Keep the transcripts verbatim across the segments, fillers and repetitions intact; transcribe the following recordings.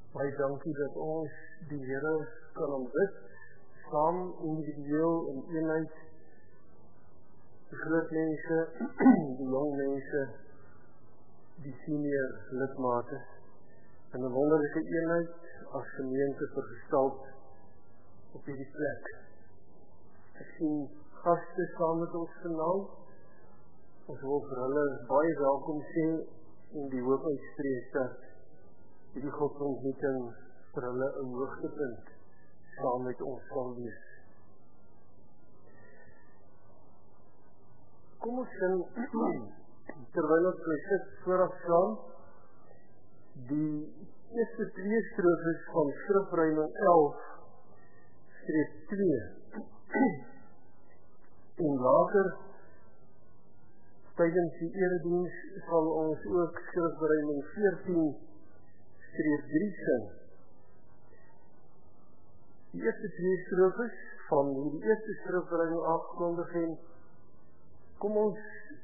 Baie dankie dat ons die Here kan aanbid, saam individueel in eenheid, die groot mense, die jong mense, die senior lidmate, en 'n wonderlike eenheid as gemeente vergestald op hierdie plek. Ek sien gaste saam met ons vanaand. Ons wil vir hulle baie welkom sê in die Hoofhuisspreek dat hierdie godsontmoeting vir hulle 'n hoogtepunt saam met ons sal wees. Kom ons sing, terwyl ons sit vooraf staan, die eerste twee strofes van Skrifruiming elf, streep twee. En later, tydens die erediens, sal ons ook Skrifruiming veertien, streep drie sing. Die eerste twee strofes van die eerste Skrifruiming afkondig en kom ons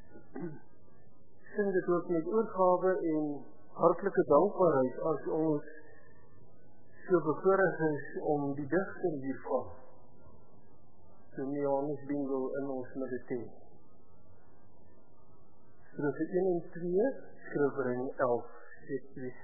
sing dit ook met oorgawe en hartlike dankbaarheid as ons so bevoorreg is om die digter hiervan, Dominee Johannes Bindel, in ons midde te hê. Strofe een en twee, Skrifruiming elf, streep twee.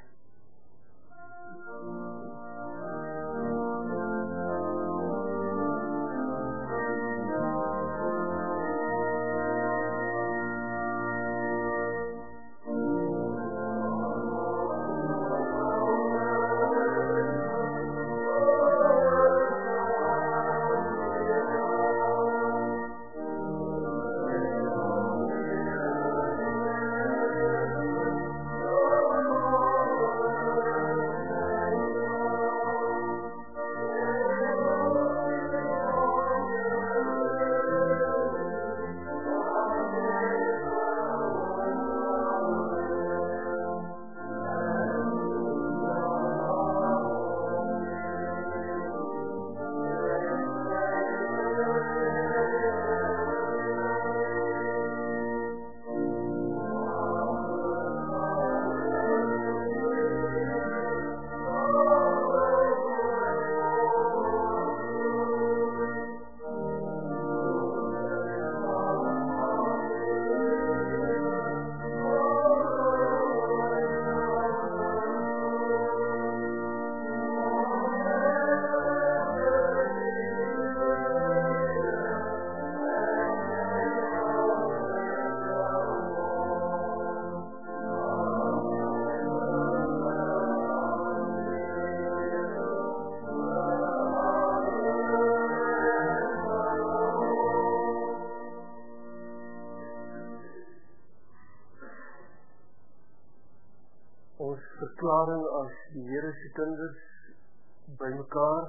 Verklaring as die Here se kinders by mekaar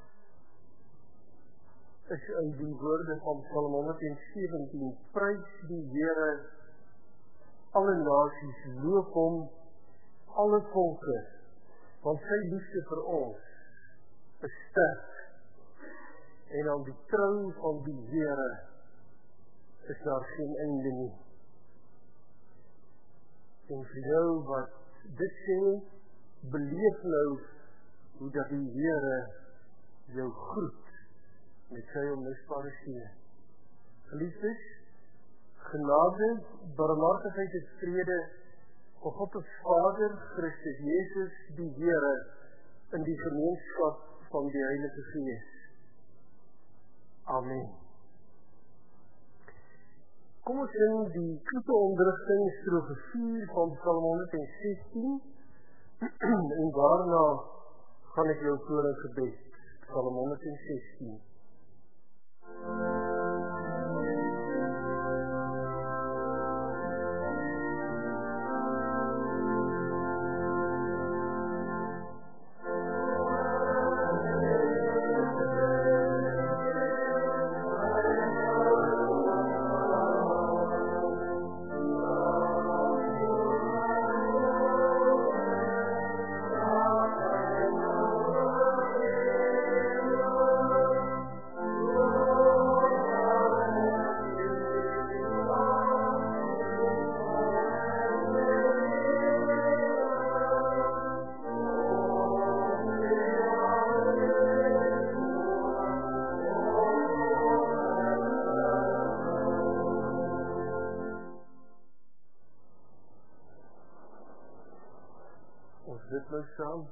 is uit die woorde van Psalm honderd sewentien. Prys die Here, alle nasies, loof hom, alle volke, want sy liefde vir ons is sterk, en aan die trou van die Here is daar geen einde nie. En vir jou wat dit sê, beleef nou hoe dat die Here jou groet met sy onmisbare seën. Geliefdes, genade, barmhartigheid en vrede van God ons Vader, Christus Jesus, die Here, in die gemeenskap van die Heilige Gees. Amen. Kom ons sing die kloeteonderrigting, strofe vier van Psalm honderd sestien, en daarna gaan ek jou voor in gebed, Psalm honderd sestien. met my saam.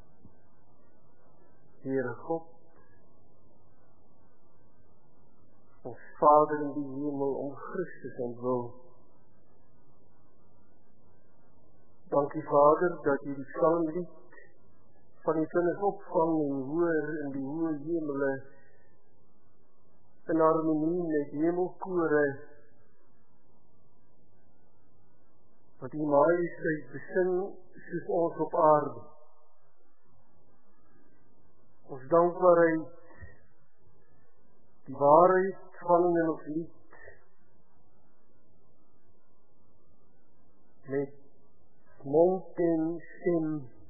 Here God, ons Vader in die hemel, om Christus en wil. Dankie Vader, dat U die psalmlied van die kinders opvang en hoor in die hoë hemele, in harmonie met hemelkore, wat die majesteit besing soos ons op aarde. Ons dankbaarheid, die waarheid van in ons lied, met mond en stem,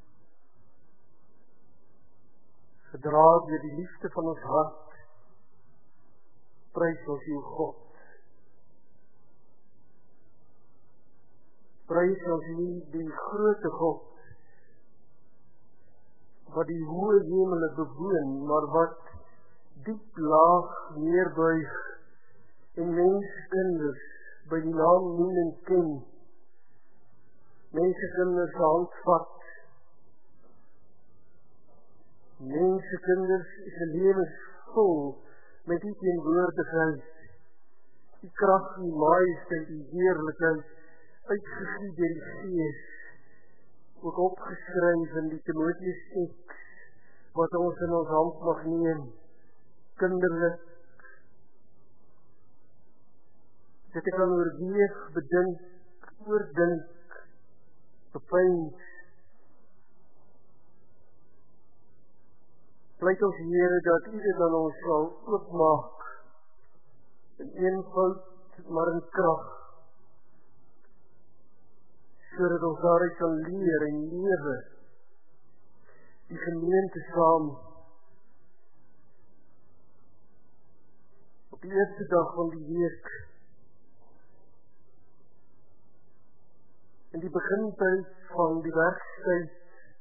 gedra deur die liefde van ons hart, prys ons U God. Prys ons U die grote God, wat die hoë hemele bewoon, maar wat diep laag neerbuig en menskinders by die naam noem en ken. Menskinders handvat. Menskinders se lewens vol met die teenwoordigheid, die krag, die majesteit, die heerlikheid, uitgegiet deur die Gees, ook opgeskryf in die Timoteus teks, wat ons in ons hand mag neem, kinderlik. Dit ek kan oorweeg, bedink, oordink, bepeins. Pleit ons Here dat U dit aan ons sal oopmaak, in eenvoud, maar in krag, sodat ons daaruit kan leer en lewe, die gemeente saam. Op die eerste dag van die week, in die begintyd van die werkstyd,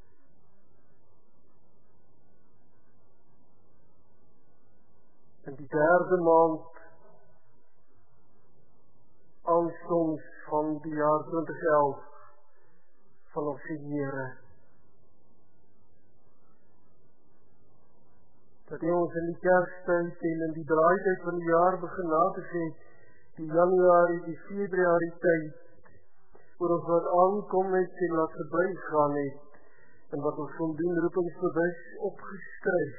in die derde maand, aanstonds van die jaar twintig elf, van ons Here, dat U ons in die Kerstyd en in die draaityd van die jaar begin na te sê, die Januarie, die Februarie tyd, oor ons wat aankom het en wat verby gaan het, en wat ons kon doen roepingsbewus opgeskryf.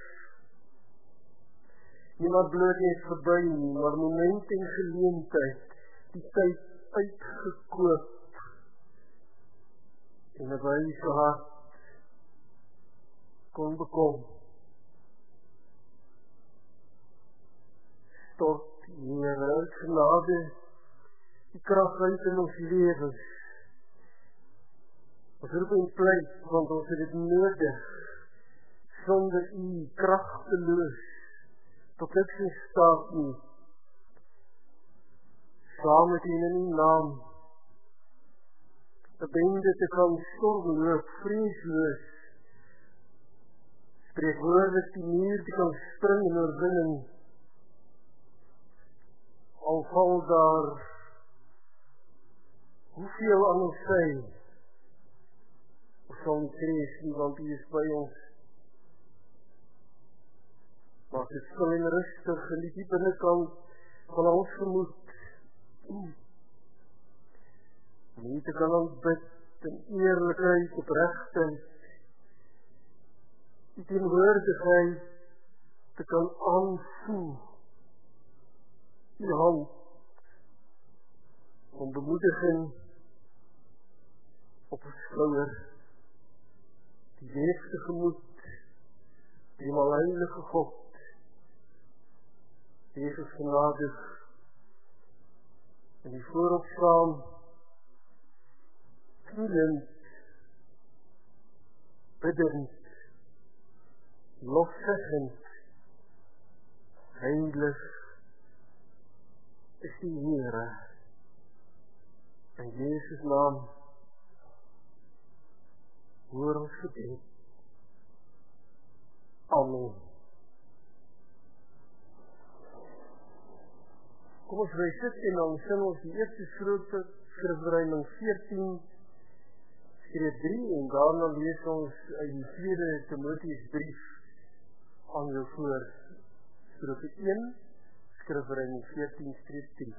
Niemand bloot net verby nie, maar moment en geleentheid, die tyd uitgekoop, en dat wij so hard kon bekom. Stort, Here, uit genade, die krag uit in ons lewens. Ons roep en pleit, want ons het dit nodig, sonder U kragteloos, tot niks in staat nie. Saam met U in U naam, de bende te kan stormloop, vreesloos, spreekwoordig die muur te kan spring en oorwinnen, al val daar hoeveel aan ons sy, ons sal nie vrees nie, want U is by ons. Maak het stil en rustig in die diepe binnekant van ons gemoed, om U te kan aanbid in eerlikheid, oprechtheid, U teenwoordigheid te kan aanvoel, U hand, om bemoediging op ons skouer, die weefse gemoed, die heilige God, Jesus genadig, en die vooropstaan, knielend, biddend, lofzeggend, heilig is die Here, in Jezus naam, hoor ons gebed. Amen. Kom ons wij sit en dan sing ons die eerste skrifte, skrifruiming veertien, streep drie en daarna lees ons uit die tweede Timoteus brief aan jou voor, strofe een, skrifrein veertien streep drie.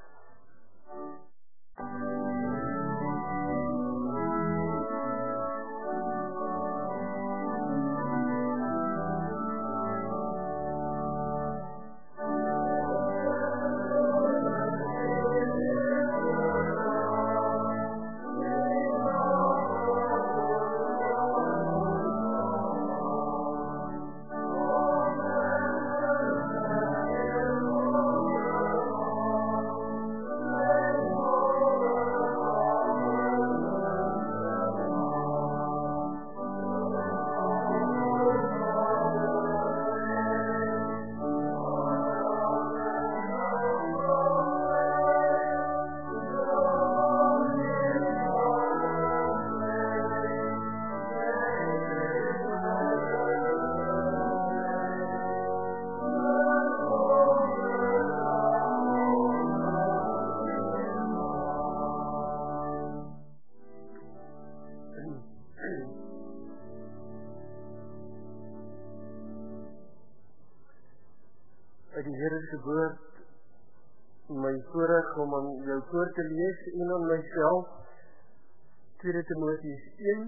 Uit die Here se woord, my voorreg om aan jou voor te lees en aan myself, tweede Timoteus een.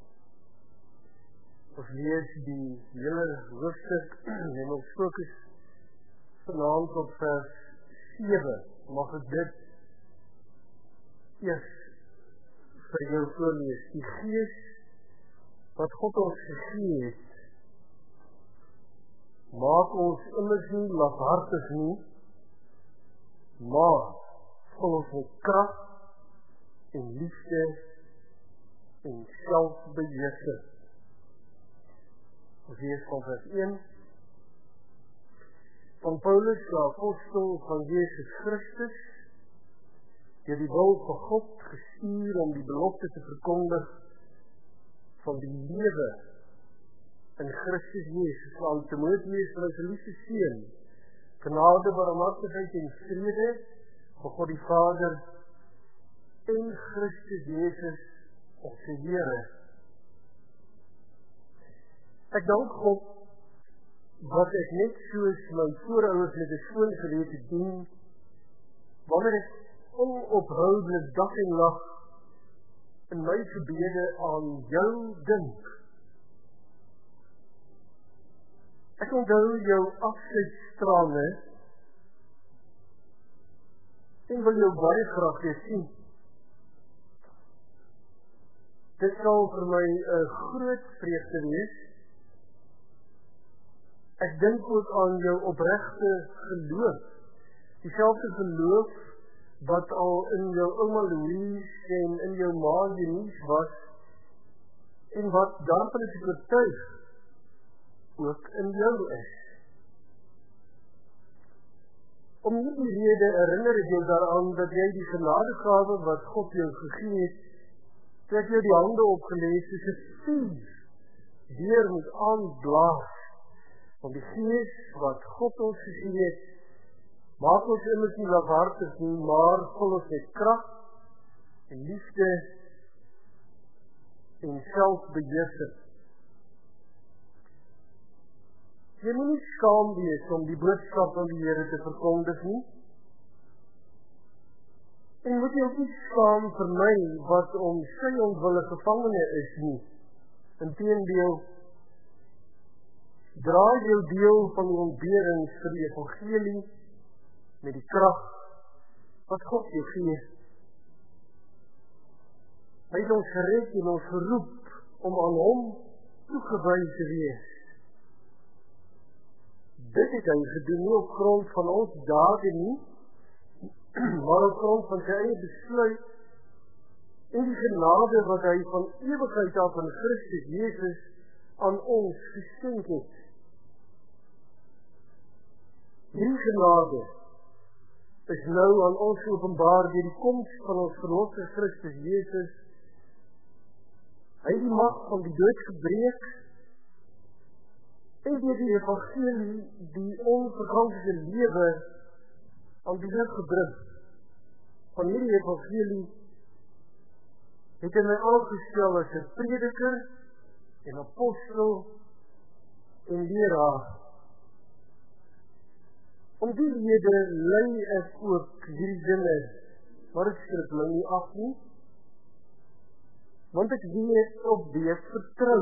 Ons lees die hele hoofstuk en ons fokus vanaand op vers sewe. Mag ek dit eers vir jou voorlees. Die Gees wat God ons gegee het, maak ons immers nie lafhartig nie, maar vol ons met krag en liefde en selfbeheersing. Ons lees van vers een. Van Paulus, die apostel van Jesus Christus, deur die wil van God gestuur om die belofte te verkondig van die lewe in Christus Jesus, aan Timoteus, my geliefde seun, genade, barmhartigheid en vrede van God die Vader en Christus Jesus, ons Here. Ek dank God wat ek net soos my voorouers met 'n skoon gewete doen, wanneer ek onophoudelijk dag en nag in my gebede aan jou dink. Ek onthou jou afskeidstrane en wil jou baie graag weer sien. Dit sal vir my 'n groot vreugde wees. Ek dink ook aan jou opregte geloof, dieselfde geloof wat al in jou ouma Louise en in jou ma Denise was, en wat daarvan is oortuig ook in jou is. Om hierdie rede herinner ek jou daaraan dat jy die genadegawe wat God jou gegee het, dat jy die hande opgelees soos 'n vuur weer moet aanblaas, om die Gees wat God ons gegee het, maak ons immers nie lafhartig nie, maar vol ons met krag en liefde en selfbeheersing. Jy moet nie skaam wees om die boodskap van die Here te verkondig nie. En moet jy ook nie skaam vir my wat om sy ontwille gevangene is nie. Inteendeel, draai jou deel van die ontberings vir die evangelie met die krag wat God jou gee. Hy het ons gered en ons geroep om aan hom toegewy te wees. Dit het hy gedoen nie op grond van ons dade nie, maar op grond van sy eie besluit en die genade wat hy van ewigheid af in Christus Jesus aan ons geskenk het. Die genade is nou aan ons openbaar deur die koms van ons verlosser Christus Jesus. Hy het die mag van die dood gebreek en deur die evangelie die onvergankelijke lewe aan die lig gebring. Van hierdie evangelie het hy my aangestel as 'n prediker en apostel en leraar. Om die rede lei ek ook hierdie dinge, maar ek skrik my nie af nie, want ek weet op wie ek vertrou.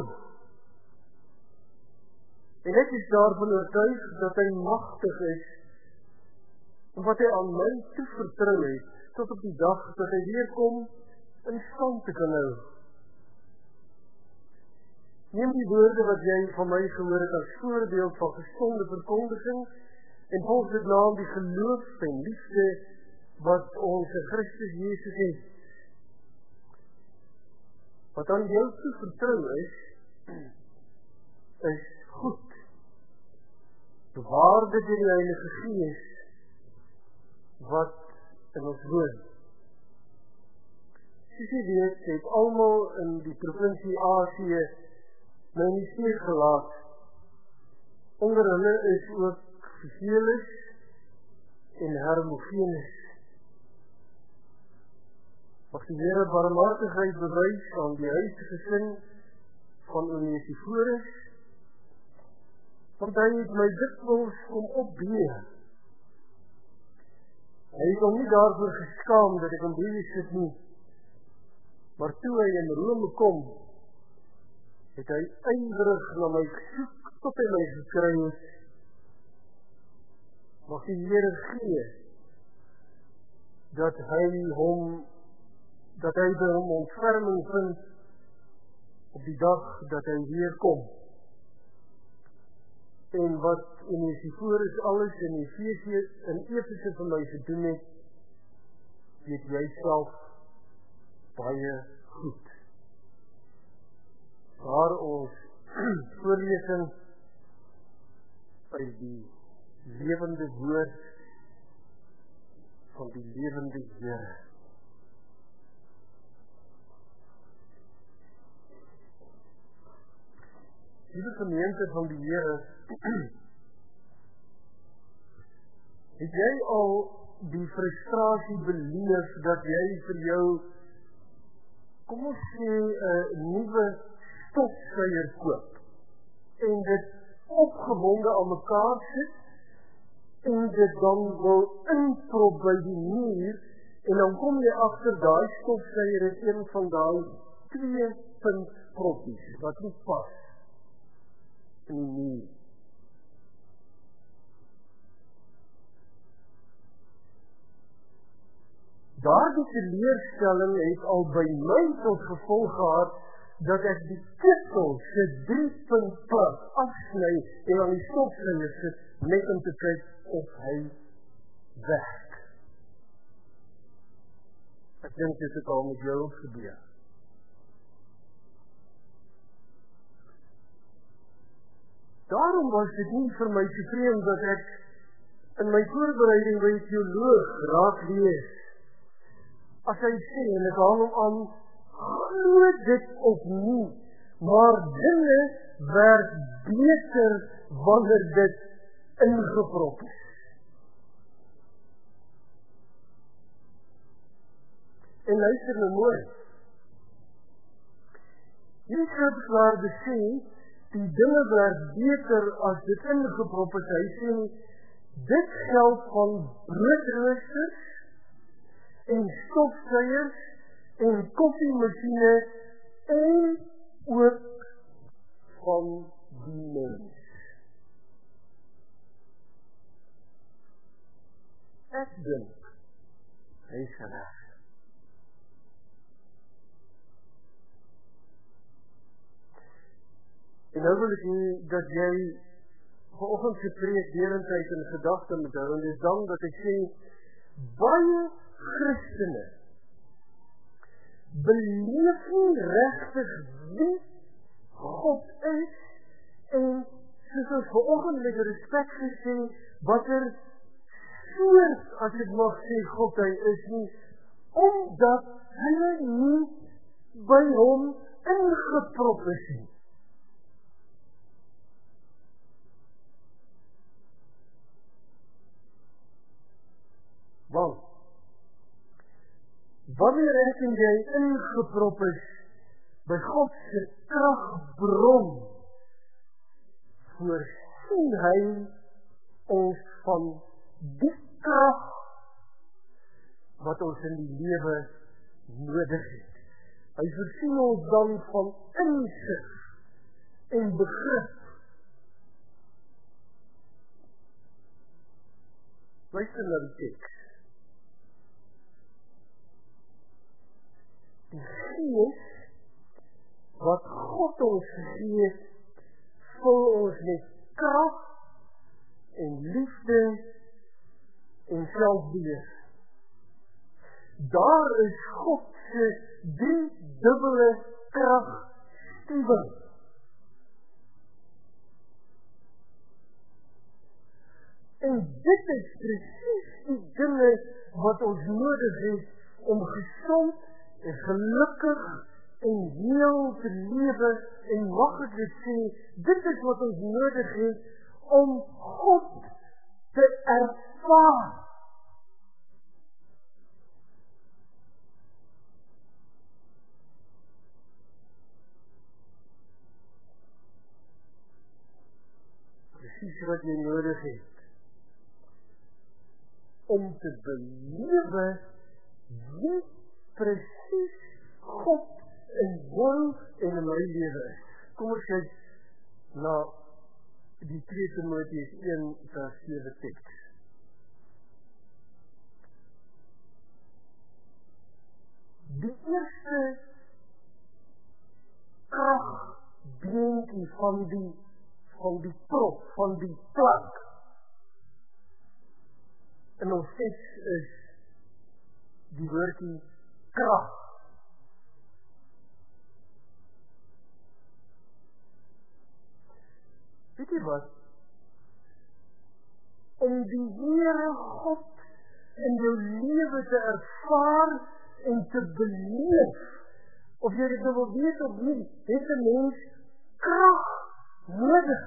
En ek is daarvan oortuig dat hy magtig is, en wat hy aan my toevertrou het, tot op die dag dat hy weer kom, in stand te kan hou. Neem die woorde wat jy van my gehoor het as voorbeeld van gesonde verkondiging, en volg dit naam die geloof en liefde wat onze Christus Jezus het. Wat aan jou toe vertrou is, is goed. Bewaar dit in die Heilige Gees, wat in ons woon. Soos jy weet, het almal in die provinsie Asië my nie steek gelaat. Onder hulle is ook Figelus en Hermogenes. Mag die Here barmhartigheid bewys aan die huisgesin van Onesiphorus, want hy het my dikwels kom opbeur. Hy het hom nie daarvoor geskaam dat ek in briewe sit nie, maar toe hy in Rome kom, het hy ywerig na my gesoek tot hy my gekry het. Mag die Here gee dat hy hom dat hy by hom ontferming vind op die dag dat hy weer kom. En wat Onesiphorus alles in Efesië in Efese vir my gedoen het, weet jy self baie goed. Waar ons voorlesing uit die lewende woord van die lewende Here. Liewe gemeente van die Here, het jy al die frustrasie beleef dat jy vir jou, kom ons sê, 'n nuwe stofsuier koop en dit opgewonde aan mekaar sit en dit dan wil inprop by die muur en dan kom jy agter daai stofsuier is een van daai twee punt proppies wat nie pas in die muur. Daardie teleurstelling het al by my tot gevolg gehad dat ek die ketel se drie punt plak afsny en aan die stofsuier sit net om te kyk of hy werk. Ek dink dit het al met jou gebeur. Daarom was dit nie vir my te vreemd dat ek in my voorbereiding by die teoloog raak lees. As hy sê, en ek haal hom aan, glo dit of nie, maar dinge werk beter wanneer dit ingeprop is. En luister nou mooi. Hierdie skrifwaarde sê, die dinge werk beter as dit ingeprop is. Hy sê, dit geld van broodroosters en stofsuiers en koffiemachine en ook van die mens. Ek dink, hy is reg. En nou wil ek nie dat jy vanoggend se preek derentyd in gedagte moet hou, en dis dan dat ek sê, baie Christene beleef nie regtig wie God is, en soos ons vanoggend met respek gesê, wat er soort, as ek mag sê, God hy is nie, omdat hy nie by hom ingeprop is nie. Want Wanneer ek en jy ingeprop is by God se kragbron, voorsien hy ons van die krag wat ons in die lewe nodig het. Hy voorsien ons dan van insig en begrip. Luister na die teks. Die Gees wat God ons gegee het, vul ons met krag en liefde en selfbeheer. Daar is God se drie dubbele kragstuwing. En dit is presies die dinge wat ons nodig het om gesond en gelukkig en heel te lewe, en mag ek dit sê, dit is wat ons nodig het om God te ervaar. Presies wat jy nodig het om te belewe wie presies God in jou en in my lewe is. Kom ons kyk na die tweede Timoteus een vers sewe teks. Die eerste kragbeenkie van die van die prop, van die plak in ons teks is die woordjie krag. Weet jy wat? Om die Here God in jou lewe te ervaar en te beleef, of jy dit nou wil weet of nie, het 'n mens krag nodig.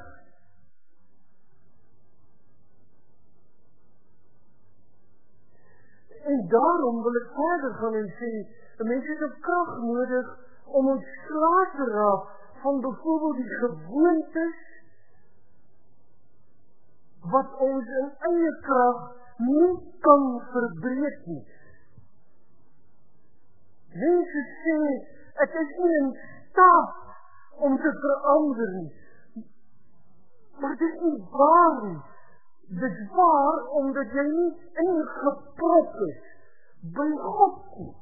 En daarom wil ek verder gaan en sê, 'n mens het ook krag nodig om ontslae te raak van byvoorbeeld die gewoontes wat ons in eie krag nie kan verbreek nie. Mense sê, ek is nie in staat om te verander nie. Maar dit is nie waar nie. Dit is waar omdat jy nie ingeprop is by God nie.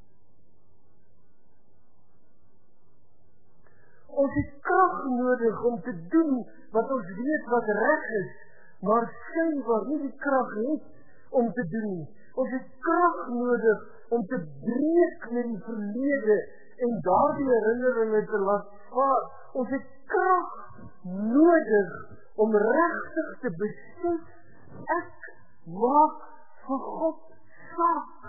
Ons het krag nodig om te doen wat ons weet wat reg is, maar skynbaar nie die krag het om te doen nie. Ons het krag nodig om te breek met die verlede en daardie herinneringe te laat vaar. Ons het krag nodig om regtig te besef, ek maak vir God saak.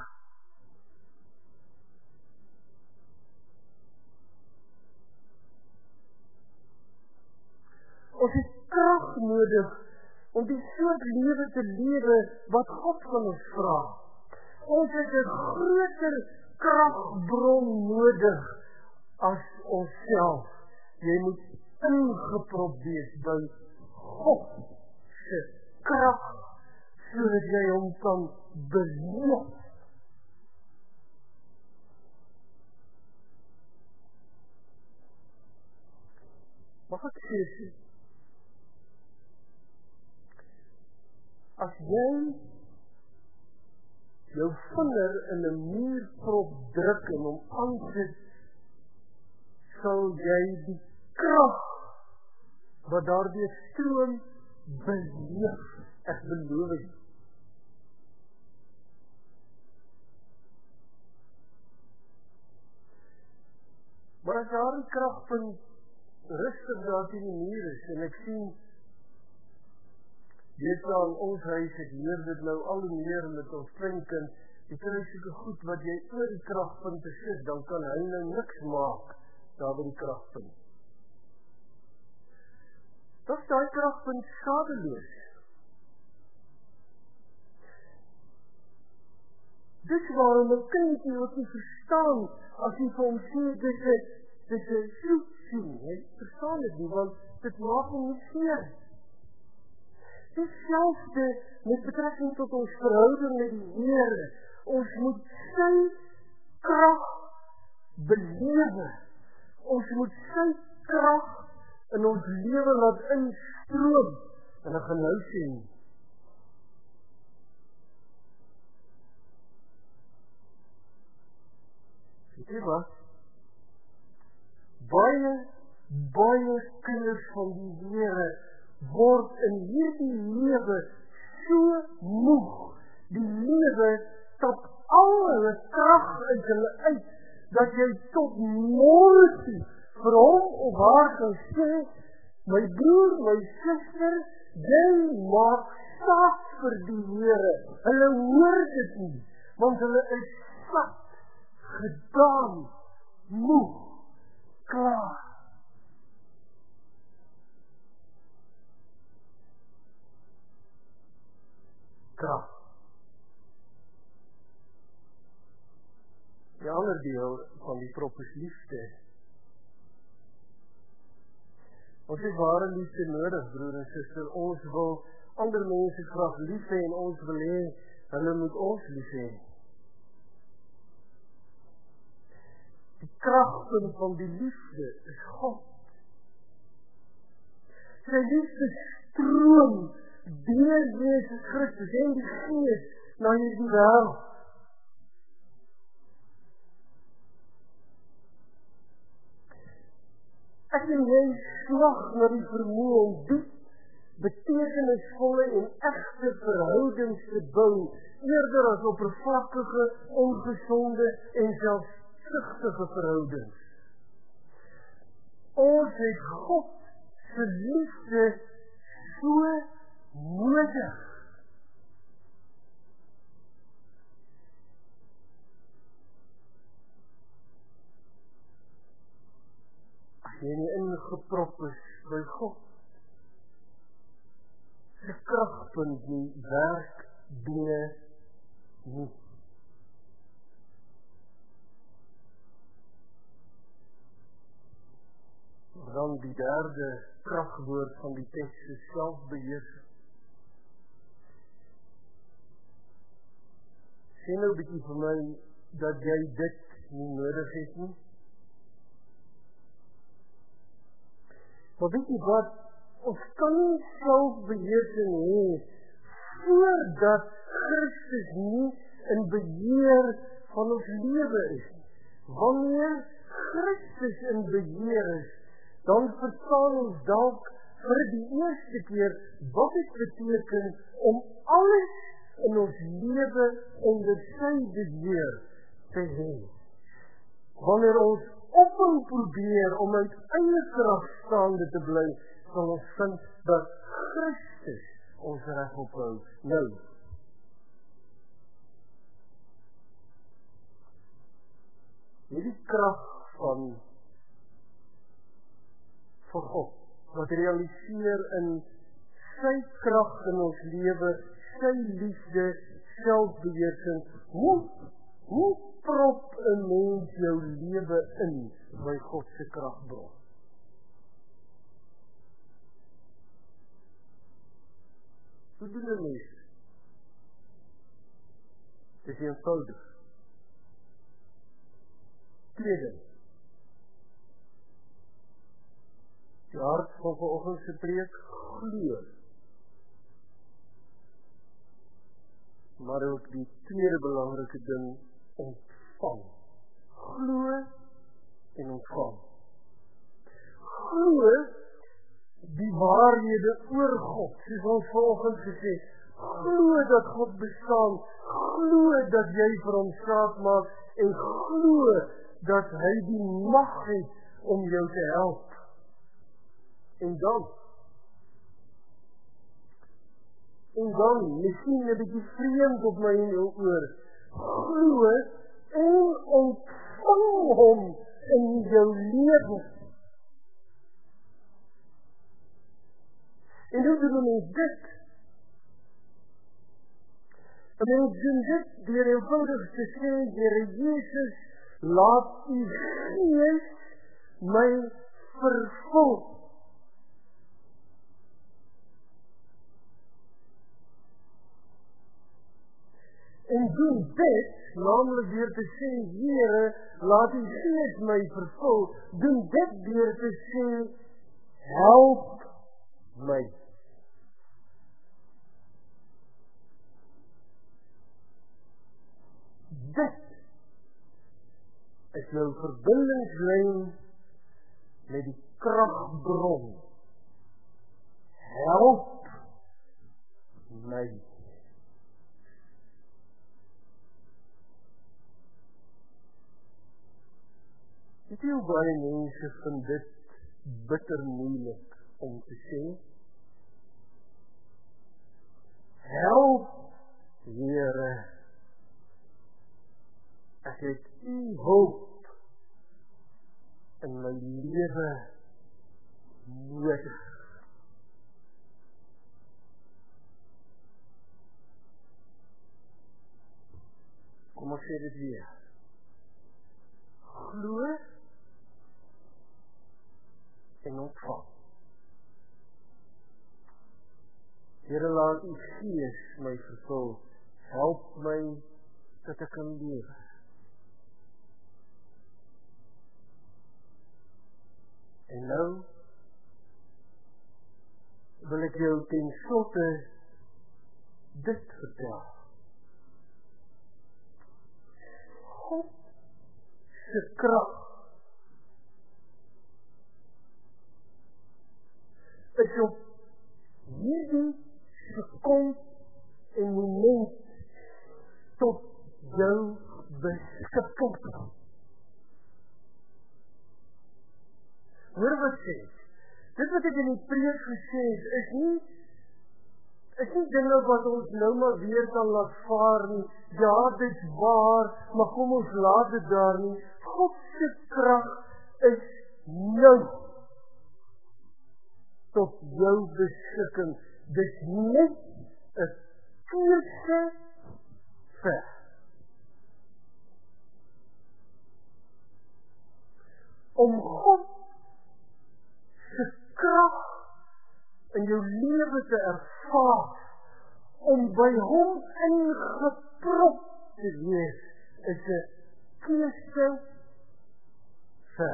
Ons het krag nodig om die soort lewe te lewe wat God van ons vra. Ons het 'n groter kragbron nodig as onsself. Jy moet ingeprop wees by God se krag, sodat jy hom kan beleef. Mag ek sê, as jy jou vinger in 'n muurprop druk en hom aansit, sal jy die krag wat daardie stroom beleef, ek beloof jy. Maar as daardie kragpunt rustig daar teen die muur is, en ek sien, dit aan ons huis, ek leer dit nou al hoe meer met ons kleinkind, die kry soeke goed wat jy oor die kragpunt sit, dan kan hy nou niks maak, daar by die kragpunt. Dat is die kragpunt skadeloos. Dis waarom 'n kindjie ook nie verstaan as jy vir hom sê dis 'n dis 'n soet sien. Hy verstaan dit nie, want dit maak hom nie seer. Dieselfde met betrekking tot ons verhouding met die Here. Ons moet sy krag belewe. Ons moet sy krag in ons lewe laat instroom. En ek gaan nou sien. Weet jy wat? Baie, baie kinders van die Here word in hierdie lewe so moeg. Die lewe stap al hulle krag uit hulle uit, dat jy tot môre toe vir hom of haar kan sê, my broer, my suster, jy maak saak vir die Here. Hulle hoor dit nie, want hulle is sat, gedaan, moeg, klaar. Krag. Die ander deel van die prop is liefde. Ons het ware liefde nodig, broer en suster. Ons wil ander mense graag lief hê en ons wil hê hulle moet ons lief hê. Die kragpunt van die liefde is God. Sy liefde stroom deur Jesus Christus en die Gees na hierdie wêreld. Ek en jy slag na die vermoë om diep, betekenisvolle en egte verhoudings te bou, eerder as oppervlakkige, ongesonde en selfs sigtige verhoudings. Ons het God se liefde so nodig. As jy nie ingeprop is by God, se kragpunt nie werk dinge nie. Dan die derde kragwoord van die teks is selfbeheersing. Sê nou bietjie vir my dat jy dit nie nodig het nie. Maar weet jy wat, ons kan nie selfbeheersing hê voordat Christus nie in beheer van ons lewe is. Wanneer Christus in beheer is, dan verstaan ons dalk vir die eerste keer wat dit beteken om alles in ons lewe onder sy beheer te hê. Wanneer ons ophou probeer om uit eie krag staande te bly, sal ons vind dat Christus ons reg ophou. Nou, hierdie krag van van God, wat realiseer in sy krag in ons lewe, sy liefde, selfbeheersing. Hoe, hoe prop 'n mens jou lewe in by God se kragbron? Hoe doen 'n mens? Dit is eenvoudig. Tweede, die hart van vanoggend se preek, glo. Maar ook die tweede belangrike ding, ontvang. Glo en ontvang. Glo die waarhede oor God, soos ons vanoggend gesê, glo dat God bestaan, glo dat jy vir hom saak maak en glo dat hy die mag het om jou te help. En dan, en dan, miskien 'n bietjie vreemd op my en jou oor, glo en ontvang hom in jou lewe. En hoe doen ons dit? En mens doen dit deur eenvoudig te sê, Here Jesus, laat U Gees my vervul. En doen dit, namelijk deur te sê, Here, laat U Gees my vervul, doen dit deur te sê, help my. Dit is nou verbindingslyn met die kragbron. Help my. Weet jy hoe baie mense vind dit bitter moeilik om te sê? Help, Here. Ek het U hulp in my lewe nodig. Kom ons sê dit weer. Glo en ontvang. Here, laat U Gees my vervul. Help my dat ek kan lewe. En nou wil ek jou ten slotte dit vertel. God se krag is op hierdie sekond en moment tot jou beskikking. Hoor wat sê, dit wat ek in die preek gesê het, is nie, is nie dinge wat ons nou maar weer kan laat vaar nie. Ja, dit is waar, maar kom ons laat dit daar nie. God se krag is nou tot jou beskikking. Dit is net 'n keuse ver. Om God se krag in jou lewe te ervaar, om by Hom ingeprop te wees, is 'n keuse ver.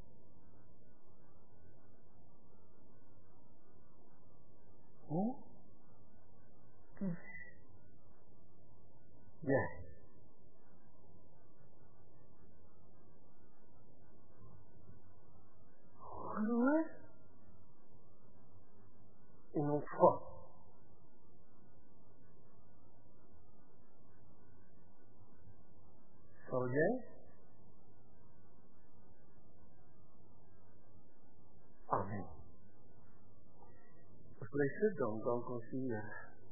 Hm? Kies jy. Glo en ontvang. Sal jy? Amen. As jy sit dan, dan kan jy hier.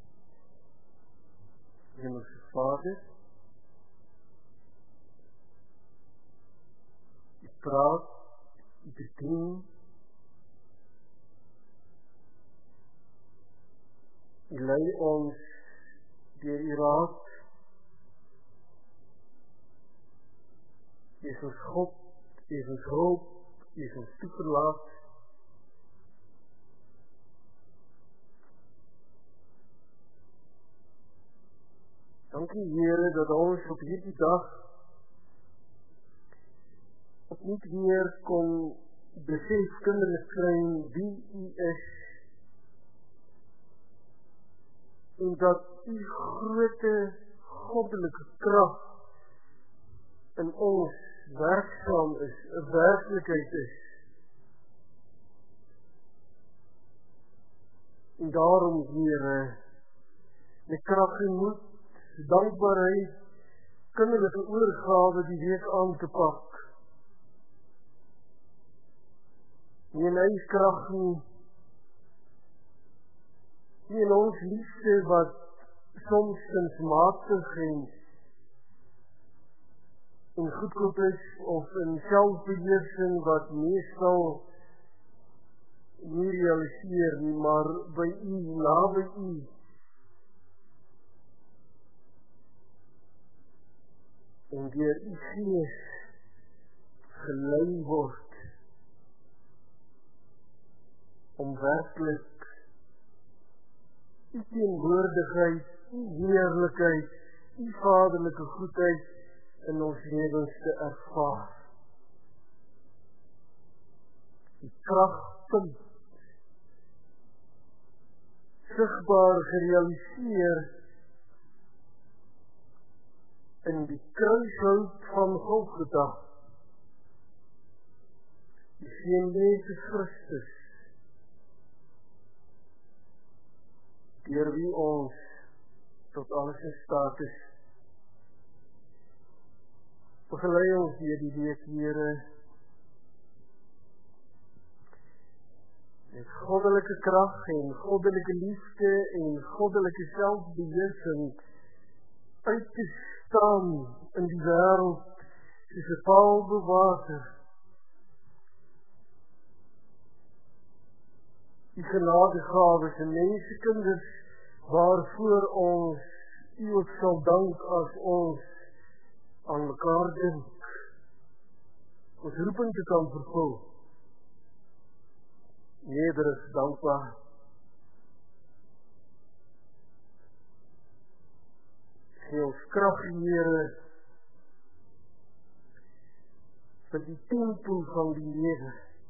Hemelse Vader, jy praat, jy bedien, jy lei ons deur U raad, jy is ons God, jy is ons hulp, jy is ons toeverlaat. Dankie Here dat ons op hierdie dag opnuut weer kon besef kinderlik kry wie U is en dat U groote goddelike krag in ons werksaam is, 'n werklikheid is. En daarom Here, die krag en moed, dankbaarheid, kinderlike oorgawe die week aan te pak. Nie in eie krag nie, nie in ons liefde wat soms kunsmatig en en goedkoop is, of in selfbeheersing wat meestal nie realiseer nie, maar by U, naby U. en deur U Gees gelei word om werklik U teenwoordigheid, U heerlikheid, U vaderlike goedheid in ons lewens te ervaar. Die kragpunt sigbaar gerealiseer in die kruishout van Golgotha. Die Seun Jesus Christus, deur wie ons tot alles in staat is. Begelei ons deur die week, Here, met goddelike krag en goddelike liefde en goddelike selfbeheersing uit te staan in die wêreld soos 'n paal bo water. Die genadegawes en mensekinders waarvoor ons U ook sal dank as ons aan mekaar dink. Ons roeping te kan vervul. Nederig dankbaar. Gee ons krag, Here, vir die tempel van die lewe.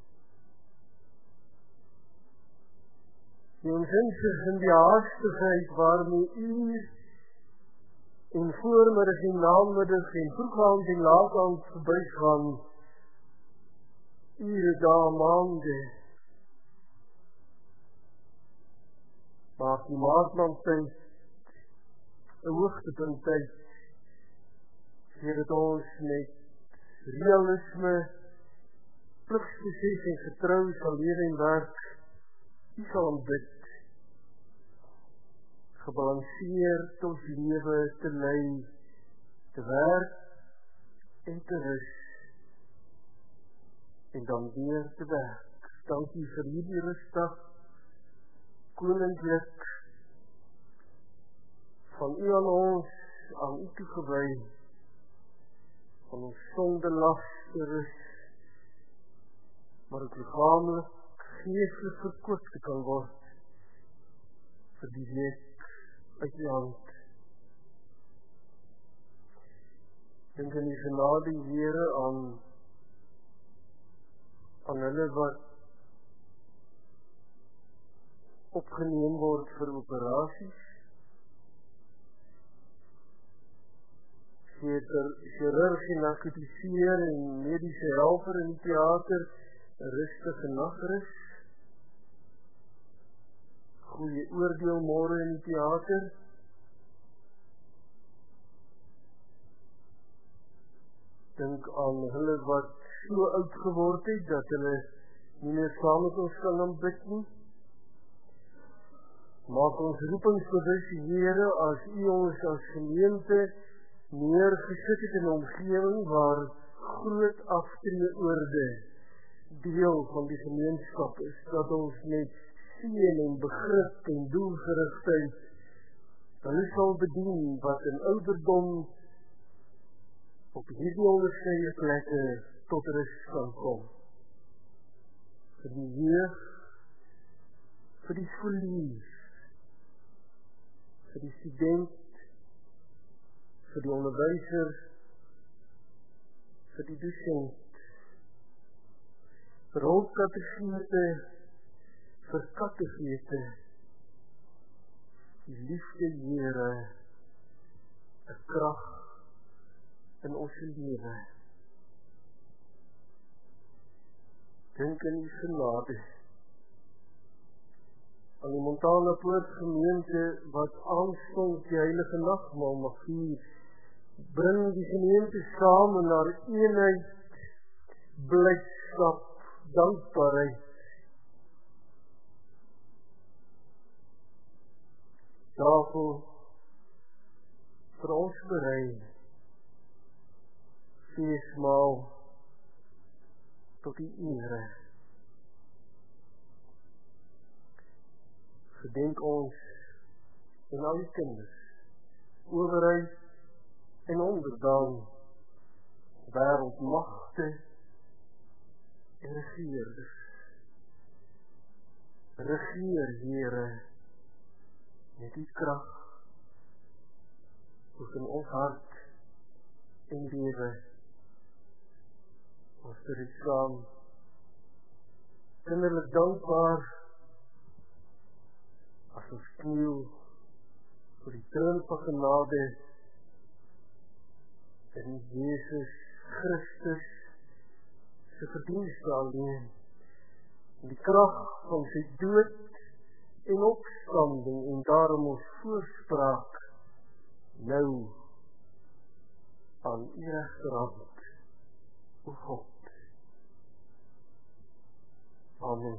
Gee ons insig in die haastigheid waarmee U en voormiddag en namiddag en vroegaand en laataand verbygaan, ure, dae, maande, maak die maatlandtyd 'n hoogtepunt tyd, sodat ons met realisme, pligsbesef en getrou sal lewe en werk, U sal aanbid, gebalanseerd ons lewe te lei, te werk en te rus, en dan weer te werk. Dankie vir hierdie rusdag, koninklik van U aan ons, aan U toegewy, van ons sonde las te rus, maar ook liggaamlik, geestelik verkoop te kan word vir die week uit U hand. Dink in die genade, Here, aan aan hulle wat opgeneem word vir operasies. Chirurg en narkotiseer en medische helper in die theater, rustige nachtrus. Goeie oordeel môre in die theater. Dink aan hulle wat so oud geword het, dat hulle nie meer saam met ons kan aanbid nie. Maak ons roepingsbewus, Here, as U ons as gemeente neergesit het in 'n omgewing waar groot aftreeoorde deel van die gemeenskap is, dat ons met seën en begrip en doelgerigtheid hulle sal bedien wat in ouderdom op hierdie onderskeie plekke tot rus kan kom. Vir die jeug, vir die skolier, vir die student, vir die onderwyser, vir die dosent, vir hulpkattegete, vir kattegete, die liefde Here, 'n krag in ons lewe. Dink in U genade aan die Montana Poort gemeente wat aanstonds die heilige nagmaal mag vier. Bring die gemeente saam in haar eenheid, blydskap, dankbaarheid. Tafel vir ons berei, feesmaal tot die ere. Gedenk ons en al die kinders, owerheid en onderdaan, wêreldmagte en regeerders. Regeer, Here, met die krag, ook in ons hart en lewe, ons vir die saam, kinderlik dankbaar, as ons kniel, vir die troon van genade, in Jesus Christus, sy verdienste alleen, en die krag van sy dood, en opstanding, en daarom ons voorspraak, nou, aan u regterhand, o God. Amen.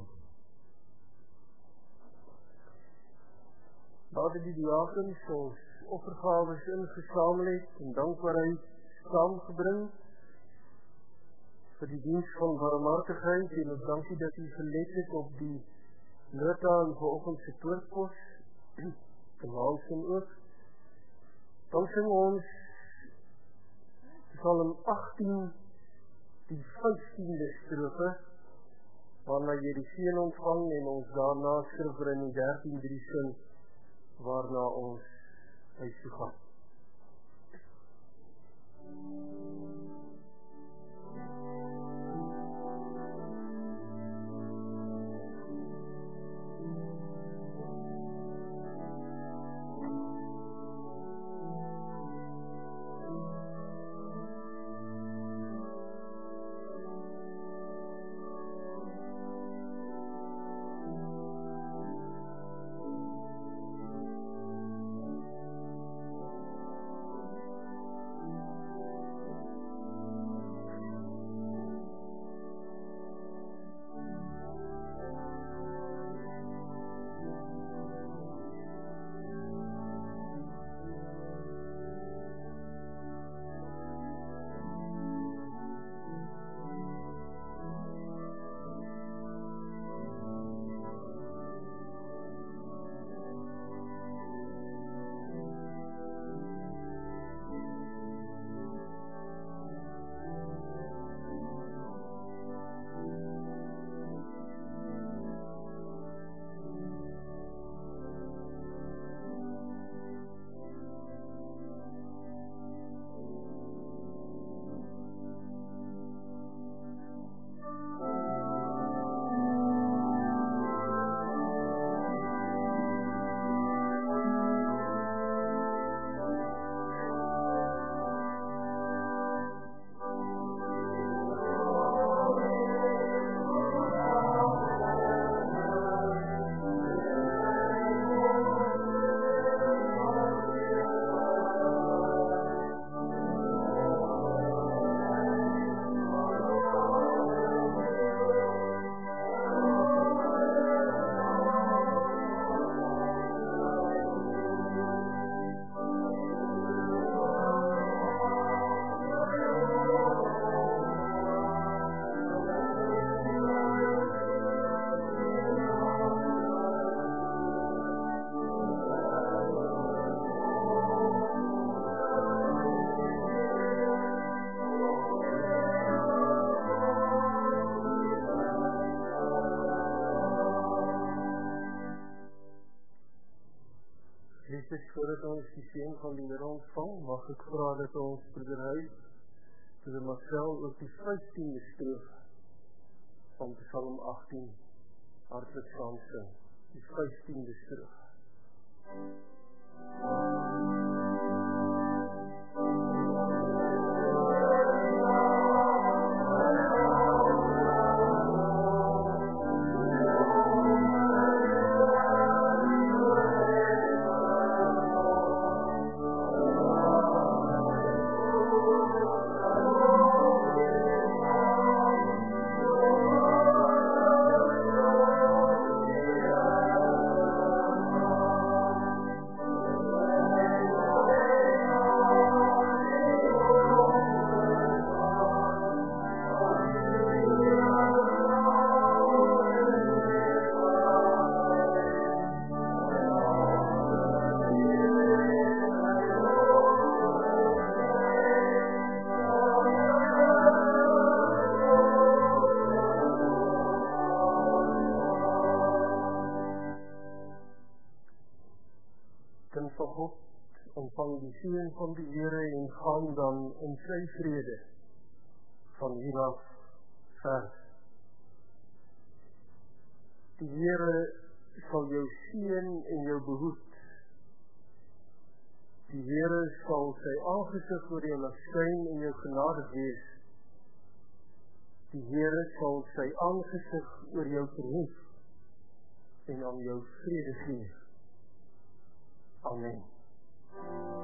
Nadat die diakens ons offergawes ingesamel het, en dankbaarheid saamgebring, vir die diens van barmhartigheid, en ons dankie dat u gelet het op die nota en vanoggend se poortpos, verwaalsing ook, dan sing ons Psalm agttien, die vyftiende strofe, waarna jy die seën ontvang, en ons daarna skrif in die dertien drie sing, waarna ons huis toe gaan. Voordat ons die seën van die Here ontvang, mag ek vra dat ons broeder Huis, broeder Marcel, ook die vyftiende strofe van Psalm agttien hartlik saam sing. Die vyftiende strofe. Oh God, ontvang die seën van die Here en gaan dan in sy vrede van hier af ver. Die Here sal jou seën en jou behoed. Die Here sal sy aangesig oor jou laat skyn en jou genadig wees. Die Here sal sy aangesig oor jou verhef en aan jou vrede gee. Amen.